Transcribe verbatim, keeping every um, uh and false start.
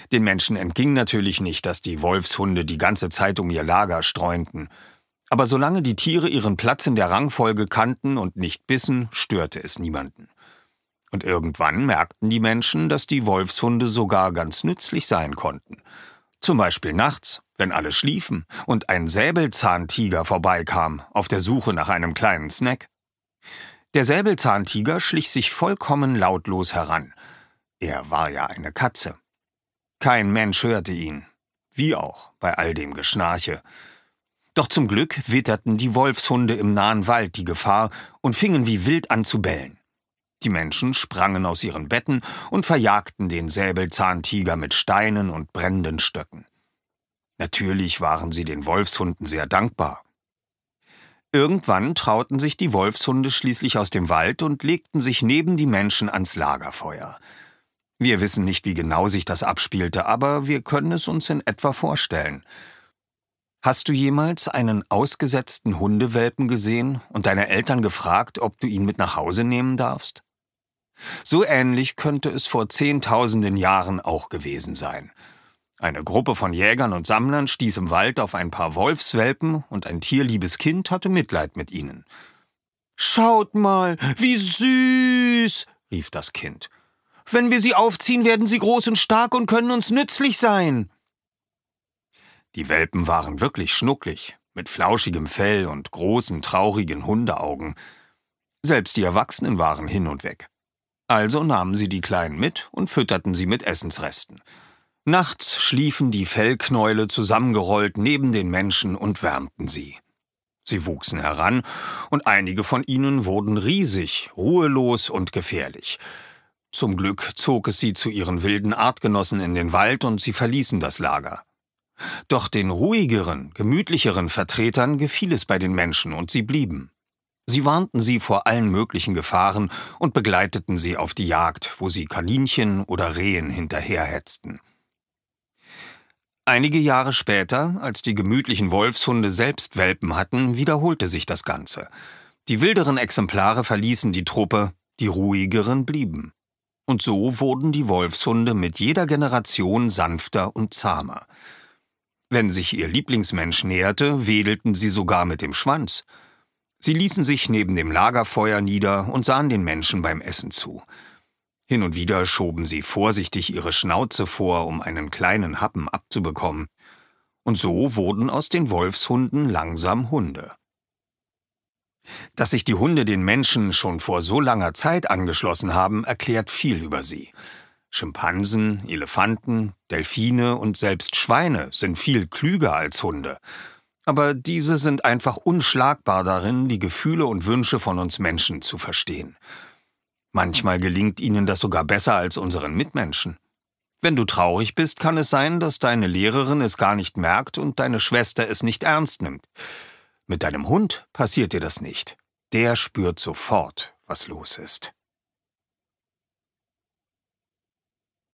Den Menschen entging natürlich nicht, dass die Wolfshunde die ganze Zeit um ihr Lager streunten. Aber solange die Tiere ihren Platz in der Rangfolge kannten und nicht bissen, störte es niemanden. Und irgendwann merkten die Menschen, dass die Wolfshunde sogar ganz nützlich sein konnten. Zum Beispiel nachts, wenn alle schliefen und ein Säbelzahntiger vorbeikam, auf der Suche nach einem kleinen Snack. Der Säbelzahntiger schlich sich vollkommen lautlos heran. Er war ja eine Katze. Kein Mensch hörte ihn, wie auch bei all dem Geschnarche. Doch zum Glück witterten die Wolfshunde im nahen Wald die Gefahr und fingen wie wild an zu bellen. Die Menschen sprangen aus ihren Betten und verjagten den Säbelzahntiger mit Steinen und brennenden Stöcken. Natürlich waren sie den Wolfshunden sehr dankbar. Irgendwann trauten sich die Wolfshunde schließlich aus dem Wald und legten sich neben die Menschen ans Lagerfeuer. Wir wissen nicht, wie genau sich das abspielte, aber wir können es uns in etwa vorstellen. Hast du jemals einen ausgesetzten Hundewelpen gesehen und deine Eltern gefragt, ob du ihn mit nach Hause nehmen darfst? So ähnlich könnte es vor zehntausenden Jahren auch gewesen sein. Eine Gruppe von Jägern und Sammlern stieß im Wald auf ein paar Wolfswelpen und ein tierliebes Kind hatte Mitleid mit ihnen. »Schaut mal, wie süß«, rief das Kind. »Wenn wir sie aufziehen, werden sie groß und stark und können uns nützlich sein.« Die Welpen waren wirklich schnucklig, mit flauschigem Fell und großen, traurigen Hundeaugen. Selbst die Erwachsenen waren hin und weg. Also nahmen sie die Kleinen mit und fütterten sie mit Essensresten. Nachts schliefen die Fellknäule zusammengerollt neben den Menschen und wärmten sie. Sie wuchsen heran, und einige von ihnen wurden riesig, ruhelos und gefährlich. Zum Glück zog es sie zu ihren wilden Artgenossen in den Wald und sie verließen das Lager. Doch den ruhigeren, gemütlicheren Vertretern gefiel es bei den Menschen und sie blieben. Sie warnten sie vor allen möglichen Gefahren und begleiteten sie auf die Jagd, wo sie Kaninchen oder Rehen hinterherhetzten. Einige Jahre später, als die gemütlichen Wolfshunde selbst Welpen hatten, wiederholte sich das Ganze. Die wilderen Exemplare verließen die Truppe, die ruhigeren blieben. Und so wurden die Wolfshunde mit jeder Generation sanfter und zahmer. Wenn sich ihr Lieblingsmensch näherte, wedelten sie sogar mit dem Schwanz. Sie ließen sich neben dem Lagerfeuer nieder und sahen den Menschen beim Essen zu. Hin und wieder schoben sie vorsichtig ihre Schnauze vor, um einen kleinen Happen abzubekommen. Und so wurden aus den Wolfshunden langsam Hunde. Dass sich die Hunde den Menschen schon vor so langer Zeit angeschlossen haben, erklärt viel über sie. Schimpansen, Elefanten, Delfine und selbst Schweine sind viel klüger als Hunde. Aber diese sind einfach unschlagbar darin, die Gefühle und Wünsche von uns Menschen zu verstehen. Manchmal gelingt ihnen das sogar besser als unseren Mitmenschen. Wenn du traurig bist, kann es sein, dass deine Lehrerin es gar nicht merkt und deine Schwester es nicht ernst nimmt. Mit deinem Hund passiert dir das nicht. Der spürt sofort, was los ist.